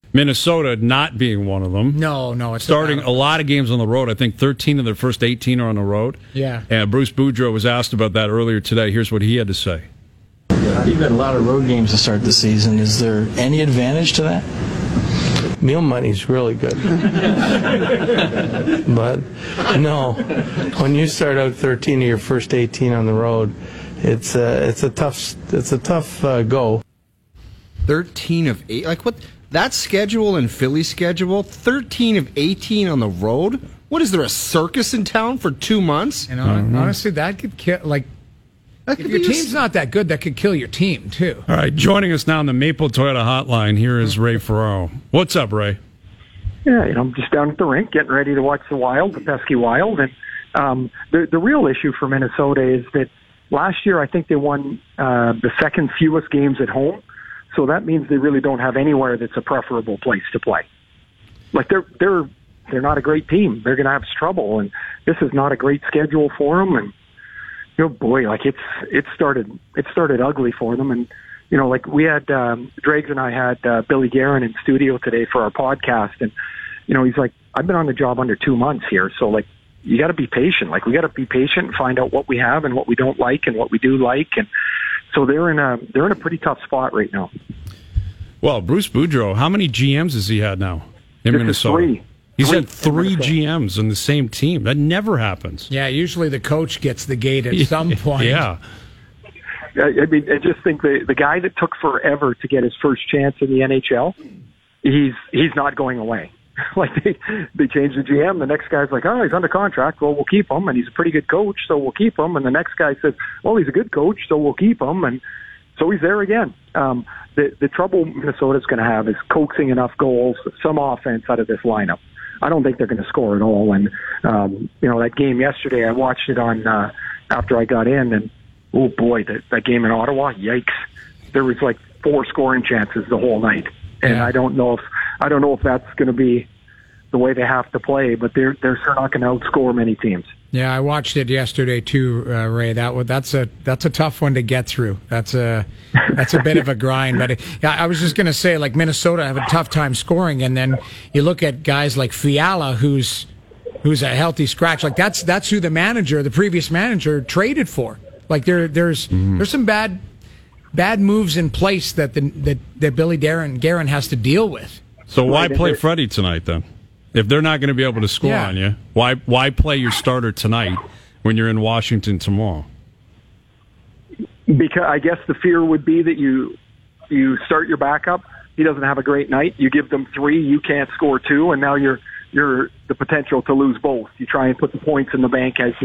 Minnesota not being one of them. No, it's starting a lot of games on the road. I think 13 of their first 18 are on the road. Yeah. And Bruce Boudreau was asked about that earlier today. Here's what he had to say. You've got a lot of road games to start the season. Is there any advantage to that? Meal money's really good. But no, when you start out 13 of your first 18 on the road, it's a tough go. 13 of 8, like what? That schedule and Philly's schedule, 13 of 18 on the road. What is there, a circus in town for 2 months? And honestly, that could kill. Like, if your team's not that good, that could kill your team too. All right, joining us now on the Maple Toyota Hotline, here is Ray Ferraro. What's up, Ray? Yeah, I'm just down at the rink getting ready to watch the Wild, the pesky Wild. And the real issue for Minnesota is that last year I think they won the second fewest games at home. So that means they really don't have anywhere that's a preferable place to play. Like they're not a great team. They're going to have trouble, and this is not a great schedule for them. And boy, like it started ugly for them. And like we had Dregs and I had Billy Guerin in studio today for our podcast, and he's like, I've been on the job under 2 months here, so like you got to be patient. Like we got to be patient and find out what we have and what we don't like and what we do like. And so they're in a pretty tough spot right now. Well, Bruce Boudreau, how many GMs has he had now in Minnesota? Three. He's had three GMs in the same team. That never happens. Yeah, usually the coach gets the gate at some point. Yeah. I mean, I just think the guy that took forever to get his first chance in the NHL, he's not going away. Like they changed the GM. The next guy's like, oh, he's under contract. Well, we'll keep him, and he's a pretty good coach, so we'll keep him. And the next guy says, well, he's a good coach, so we'll keep him. And so he's there again. The trouble Minnesota's going to have is coaxing enough goals, some offense out of this lineup. I don't think they're going to score at all. And that game yesterday, I watched it on after I got in, and oh boy, that game in Ottawa, yikes! There was like 4 scoring chances the whole night, and I don't know if that's going to be the way they have to play. But they're sure not going to outscore many teams. Yeah, I watched it yesterday too, Ray. That's a tough one to get through. That's a bit of a grind. But I was just going to say, like Minnesota have a tough time scoring, and then you look at guys like Fiala, who's a healthy scratch. Like that's who the previous manager traded for. Like there's some bad moves in place that Billy Guerin has to deal with. So why play Freddie tonight then? If they're not going to be able to score on you, why play your starter tonight when you're in Washington tomorrow? Because I guess the fear would be that you start your backup. He doesn't have a great night. You give them 3, you can't score 2, and now you're the potential to lose both. You try and put the points in the bank as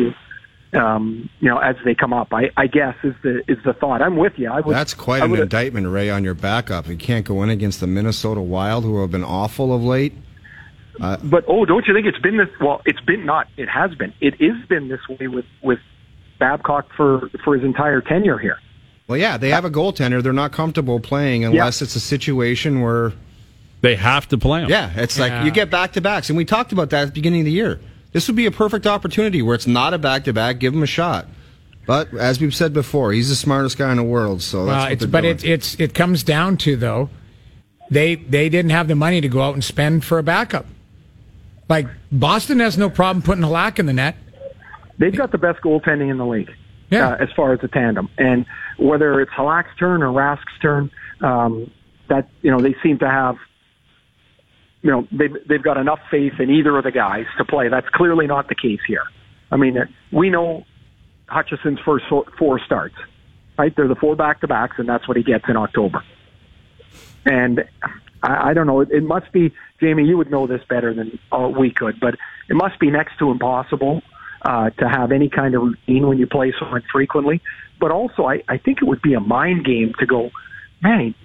as they come up. I guess is the thought. I'm with you. That's quite an indictment, Ray, on your backup. You can't go in against the Minnesota Wild, who have been awful of late. But don't you think it's been this? Well, it's been not. It has been. It is been this way with Babcock for his entire tenure here. Well, yeah, they have a goaltender. They're not comfortable playing unless it's a situation where they have to play him. Yeah, it's like you get back-to-backs, and we talked about that at the beginning of the year. This would be a perfect opportunity where it's not a back-to-back. Give him a shot. But as we've said before, he's the smartest guy in the world. So that's it comes down to though, they didn't have the money to go out and spend for a backup. Like, Boston has no problem putting Halak in the net. They've got the best goaltending in the league as far as a tandem. And whether it's Halak's turn or Rask's turn, they seem to have, they've got enough faith in either of the guys to play. That's clearly not the case here. I mean, we know Hutchison's first 4 starts, right? They're the 4 back-to-backs, and that's what he gets in October. And I don't know. It must be, Jamie, you would know this better than we could, but it must be next to impossible to have any kind of routine when you play so infrequently. But also, I think it would be a mind game to go, man,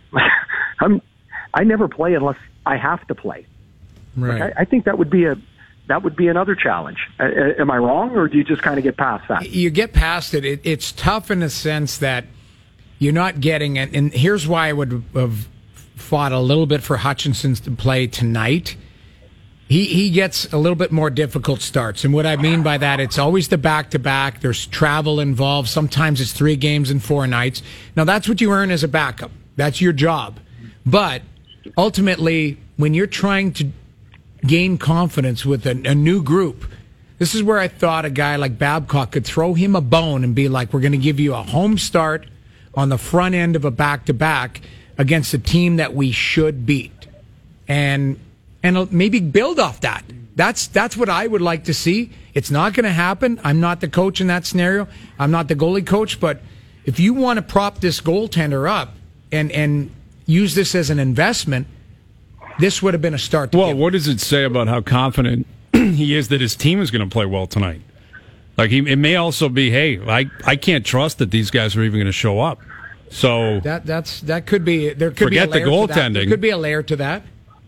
I never play unless I have to play. Right. Like, I think that would be another challenge. Am I wrong, or do you just kind of get past that? You get past it. It's tough in the sense that you're not getting it. And here's why I would have fought a little bit for Hutchinson to play tonight. He gets a little bit more difficult starts. And what I mean by that, it's always the back-to-back. There's travel involved. Sometimes it's 3 games in 4 nights. Now, that's what you earn as a backup. That's your job. But ultimately, when you're trying to gain confidence with a new group, this is where I thought a guy like Babcock could throw him a bone and be like, we're going to give you a home start on the front end of a back-to-back against a team that we should beat. And maybe build off that. That's what I would like to see. It's not going to happen. I'm not the coach in that scenario. I'm not the goalie coach. But if you want to prop this goaltender up and use this as an investment, this would have been a start. Well, what does it say about how confident he is that his team is going to play well tonight? Like, it may also be, hey, I can't trust that these guys are even going to show up. So that could be, there could forget be a the layer to that. goaltending. There could be a layer to that.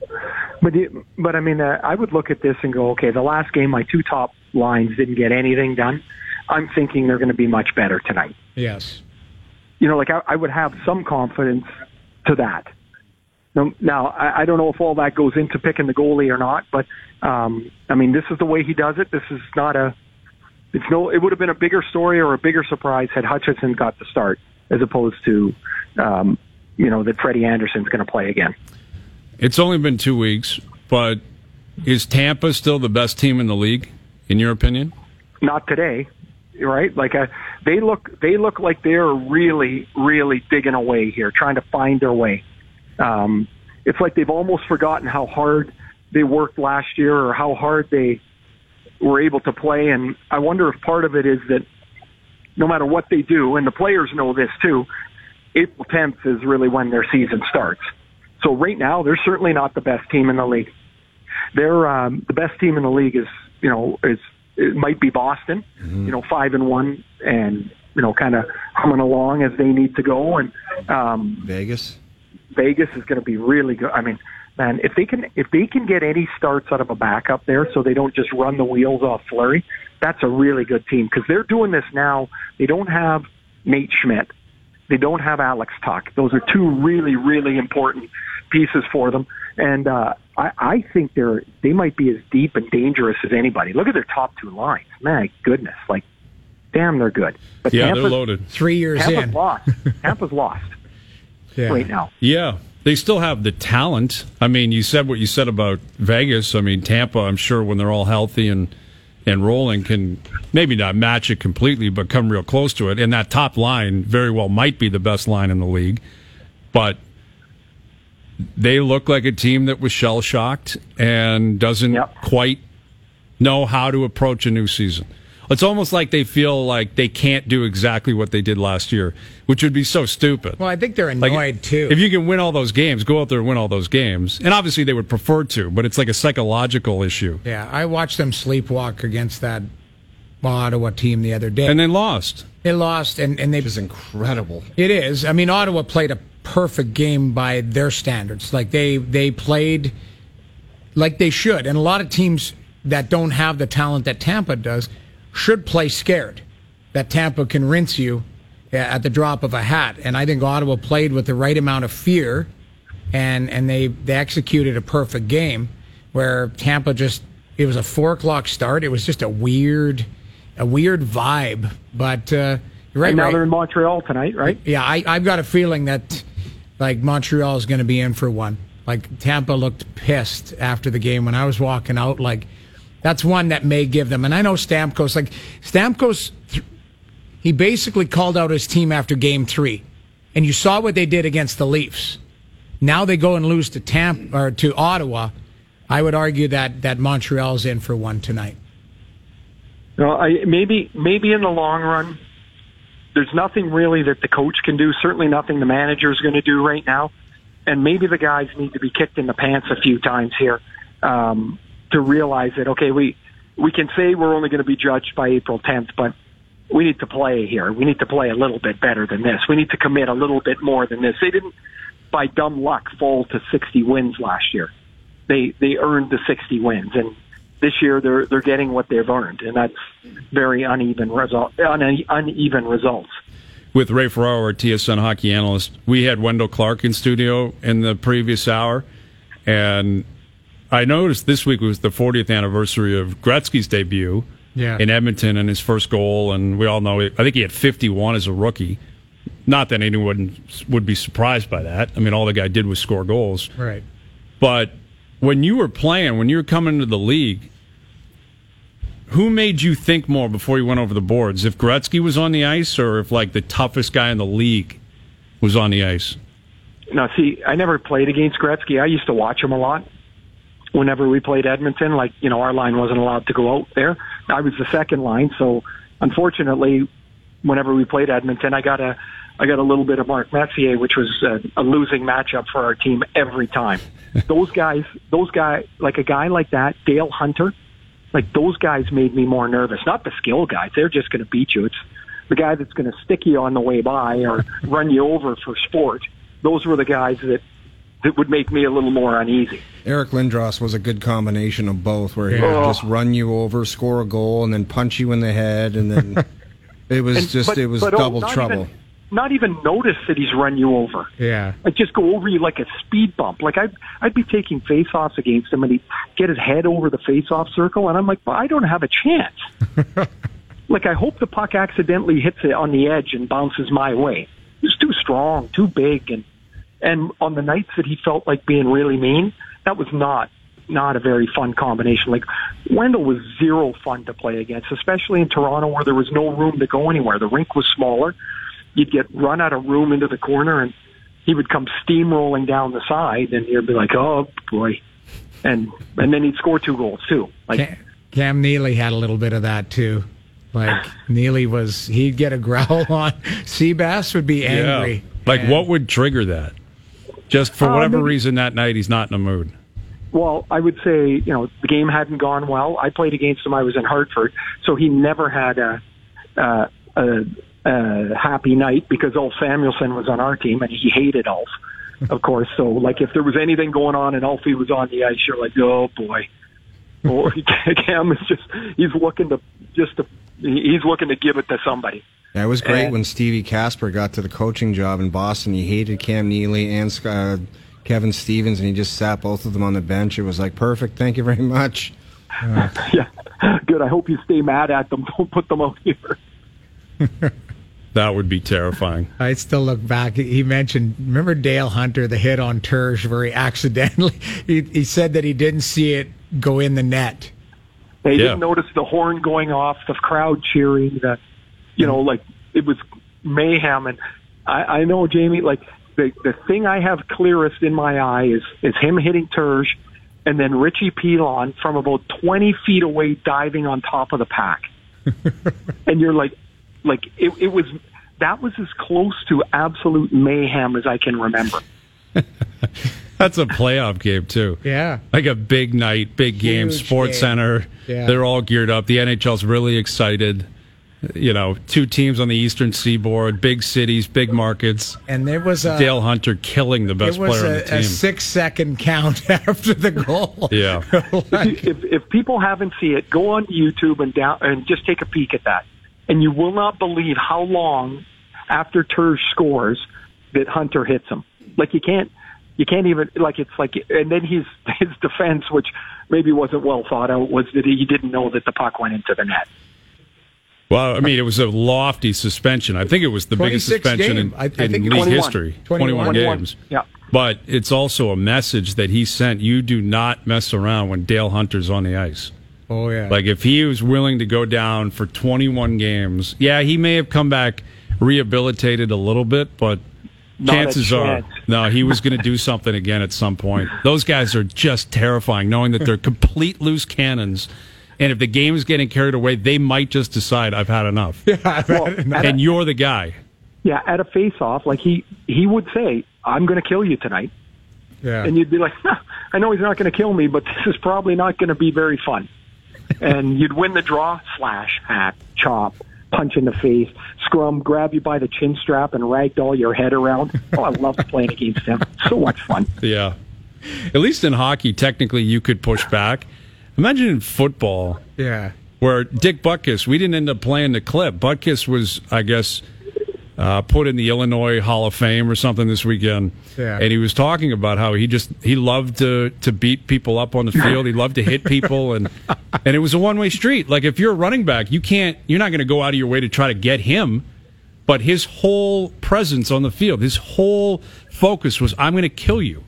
But I mean, I would look at this and go, okay, the last game, my two top lines didn't get anything done. I'm thinking they're going to be much better tonight. Yes. You know, like I would have some confidence to that. Now, I don't know if all that goes into picking the goalie or not, but I mean, this is the way he does it. This is not it would have been a bigger story or a bigger surprise had Hutchinson got the start as opposed to, that Freddie Anderson's going to play again. It's only been 2 weeks, but is Tampa still the best team in the league, in your opinion? Not today, right? Like they look like they're really, really digging away here, trying to find their way. It's like they've almost forgotten how hard they worked last year or how hard they were able to play. And I wonder if part of it is that no matter what they do, and the players know this too, April 10th is really when their season starts. So right now, they're certainly not the best team in the league. They're the best team in the league is it might be Boston, 5-1, and kind of humming along as they need to go. And Vegas is going to be really good. I mean, man, if they can get any starts out of a backup there, so they don't just run the wheels off Fleury, that's a really good team because they're doing this now. They don't have Nate Schmidt. They don't have Alex Tuck. Those are two really, really important pieces for them. And I think they might be as deep and dangerous as anybody. Look at their top two lines. My goodness. Like, damn, they're good. But yeah, they're loaded. 3 years in. Tampa's lost right now. Yeah. They still have the talent. I mean, you said what you said about Vegas. I mean, Tampa, I'm sure when they're all healthy and rolling can maybe not match it completely, but come real close to it. And that top line very well might be the best line in the league. But they look like a team that was shell-shocked and doesn't quite know how to approach a new season. It's almost like they feel like they can't do exactly what they did last year, which would be so stupid. Well, I think they're annoyed, too. If you can win all those games, go out there and win all those games. And obviously they would prefer to, but it's like a psychological issue. Yeah, I watched them sleepwalk against that Ottawa team the other day. And they lost. They lost, and they... Which is incredible. It is. I mean, Ottawa played a perfect game by their standards. Like, they played like they should. And a lot of teams that don't have the talent that Tampa does should play scared, that Tampa can rinse you at the drop of a hat. And I think Ottawa played with the right amount of fear, and they executed a perfect game where Tampa it was a 4:00 start. It was just a weird vibe. But you're right. And now they're in Montreal tonight, right? Yeah, I've got a feeling that like Montreal is going to be in for one. Like Tampa looked pissed after the game when I was walking out. Like, that's one that may give them. And I know Stamkos, he basically called out his team after Game 3. And you saw what they did against the Leafs. Now they go and lose to Ottawa. I would argue that Montreal's in for one tonight. Well, maybe in the long run, there's nothing really that the coach can do. Certainly nothing the manager is going to do right now. And maybe the guys need to be kicked in the pants a few times here. To realize that, okay, we can say we're only going to be judged by April 10th, but we need to play here. We need to play a little bit better than this. We need to commit a little bit more than this. They didn't, by dumb luck, fall to 60 wins last year. They earned the 60 wins, and this year they're getting what they've earned, and that's very uneven results. With Ray Ferraro, our TSN hockey analyst, we had Wendell Clark in studio in the previous hour, and I noticed this week was the 40th anniversary of Gretzky's debut in Edmonton and his first goal, and we all know I think he had 51 as a rookie. Not that anyone would be surprised by that. I mean, all the guy did was score goals. Right. But when you were playing, when you were coming into the league, who made you think more before you went over the boards? If Gretzky was on the ice, or if like the toughest guy in the league was on the ice? No, see, I never played against Gretzky. I used to watch him a lot. Whenever we played Edmonton, like, you know, our line wasn't allowed to go out there. I was the second line, so unfortunately, whenever we played Edmonton, I got a little bit of Mark Messier, which was a losing matchup for our team every time. Those guys, like a guy like that, Dale Hunter, like those guys made me more nervous. Not the skill guys; they're just going to beat you. It's the guy that's going to stick you on the way by or run you over for sport. Those were the guys that would make me a little more uneasy. Eric Lindros was a good combination of both, where he would just run you over, score a goal, and then punch you in the head, and then it was double trouble. Not even notice that he's run you over. Yeah. Like just go over you like a speed bump. Like I'd be taking face-offs against him, and he'd get his head over the face-off circle, and I'm like, well, I don't have a chance. Like, I hope the puck accidentally hits it on the edge and bounces my way. He's too strong, too big, and on the nights that he felt like being really mean, that was not a very fun combination. Like, Wendell was zero fun to play against, especially in Toronto where there was no room to go anywhere. The rink was smaller. You'd get run out of room into the corner, and he would come steamrolling down the side, and you'd be like, oh, boy. And then he'd score 2 goals, too. Like Cam Neely had a little bit of that, too. Like, Neely he'd get a growl on. Seabass would be angry. Yeah. Like, what would trigger that? Just for whatever reason that night he's not in the mood. Well, I would say, you know, the game hadn't gone well. I played against him. I was in Hartford, so he never had a happy night because Ulf Samuelsson was on our team, and he hated Ulf, of course. So, like, if there was anything going on and Ulfie was on the ice, you're like, oh, boy. Or Cam is he's looking to give it to somebody. Yeah, it was great when Stevie Casper got to the coaching job in Boston. He hated Cam Neely and Kevin Stevens, and he just sat both of them on the bench. It was like, perfect, thank you very much. Yeah, good. I hope you stay mad at them. Don't put them out here. That would be terrifying. I still look back. He mentioned, remember Dale Hunter, the hit on Terge, where he accidentally, he said that he didn't see it go in the net. They didn't notice the horn going off, the crowd cheering, like it was mayhem. And I know, Jamie, like the thing I have clearest in my eye is him hitting Terge and then Richie Pilon from about 20 feet away diving on top of the pack. And you're like it was, that was as close to absolute mayhem as I can remember. That's a playoff game, too. Yeah. Like a big night, big game, Huge Sports game. Center. Yeah. They're all geared up. The NHL's really excited. You know, 2 teams on the Eastern Seaboard, big cities, big markets. And there was Dale Hunter killing the best player on the team. It was a 6-second count after the goal. Yeah. If people haven't seen it, go on YouTube and just take a peek at that. And you will not believe how long after Terge scores that Hunter hits him. Like, you can't even, like, it's like, and then his defense, which maybe wasn't well thought out, was that he didn't know that the puck went into the net. Well, I mean, it was a lofty suspension. I think it was the biggest suspension in league history. 21 games. Yeah. But it's also a message that he sent. You do not mess around when Dale Hunter's on the ice. Oh, yeah. Like, if he was willing to go down for 21 games, yeah, he may have come back rehabilitated a little bit, but chances are, no, he was going to do something again at some point. Those guys are just terrifying, knowing that they're complete loose cannons. And if the game is getting carried away, they might just decide, I've had enough. And you're the guy. Yeah, at a face-off, like he would say, I'm going to kill you tonight. Yeah. And you'd be like, I know he's not going to kill me, but this is probably not going to be very fun. And you'd win the draw, slash, hack, chop, punch in the face, scrum, grab you by the chin strap and ragdoll your head around. Oh, I loved playing against him. So much fun. Yeah. At least in hockey, technically, you could push back. Imagine in football, where Dick Butkus, we didn't end up playing the clip. Butkus was, I guess, put in the Illinois Hall of Fame or something this weekend. Yeah. And he was talking about how he loved to beat people up on the field. He loved to hit people, and it was a one-way street. Like, if you're a running back, you're not going to go out of your way to try to get him. But his whole presence on the field, his whole focus was, I'm going to kill you.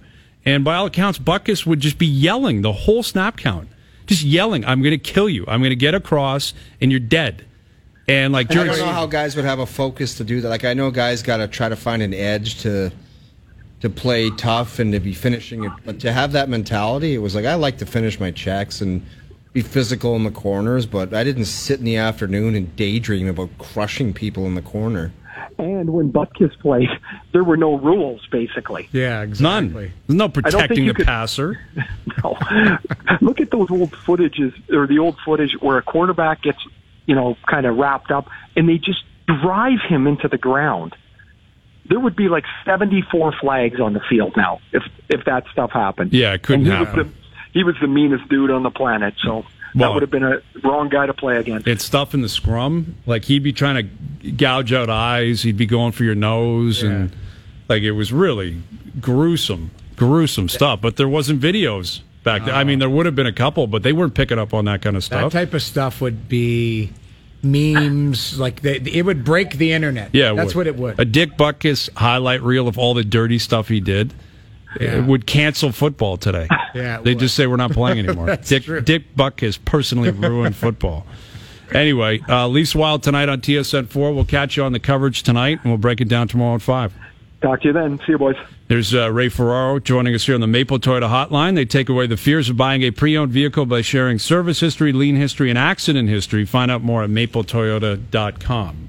And by all accounts, Butkus would just be yelling the whole snap count. Just yelling, I'm going to kill you. I'm going to get across, and you're dead. And like, I don't know how guys would have a focus to do that. Like, I know guys got to try to find an edge to play tough and to be finishing it. But to have that mentality, it was like, I like to finish my checks and be physical in the corners, but I didn't sit in the afternoon and daydream about crushing people in the corner. And when Butkus played, there were no rules, basically. Yeah, exactly. None. There's no protecting the passer. No. Look at those old footages, or the old footage where a cornerback gets, kind of wrapped up, and they just drive him into the ground. There would be like 74 flags on the field now if that stuff happened. Yeah, it couldn't happen. He was the meanest dude on the planet, so that would have been a wrong guy to play against. It's stuff in the scrum. Like, he'd be trying to gouge out eyes. He'd be going for your nose. Yeah. And, like, it was really gruesome stuff. But there wasn't videos back then. I mean, there would have been a couple, but they weren't picking up on that kind of stuff. That type of stuff would be memes. Like, it would break the internet. Yeah, that's what it would. A Dick Butkus highlight reel of all the dirty stuff he did. Yeah. It would cancel football today. Yeah, They'd just say we're not playing anymore. Dick Butkus personally ruined football. Anyway, Leafs Wild tonight on TSN 4. We'll catch you on the coverage tonight, and we'll break it down tomorrow at 5. Talk to you then. See you, boys. There's Ray Ferraro joining us here on the Maple Toyota Hotline. They take away the fears of buying a pre-owned vehicle by sharing service history, lien history, and accident history. Find out more at mapletoyota.com.